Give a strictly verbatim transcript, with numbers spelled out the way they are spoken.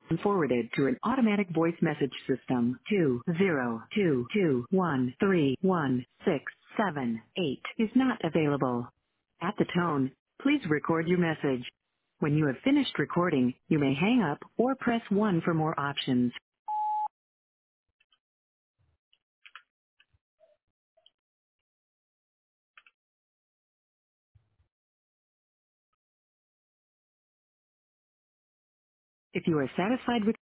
and forwarded to an automatic voice message system. Two zero two two one three one six seven eight is not available. At the tone, please record your message. When you have finished recording, you may hang up or press one for more options. If you are satisfied with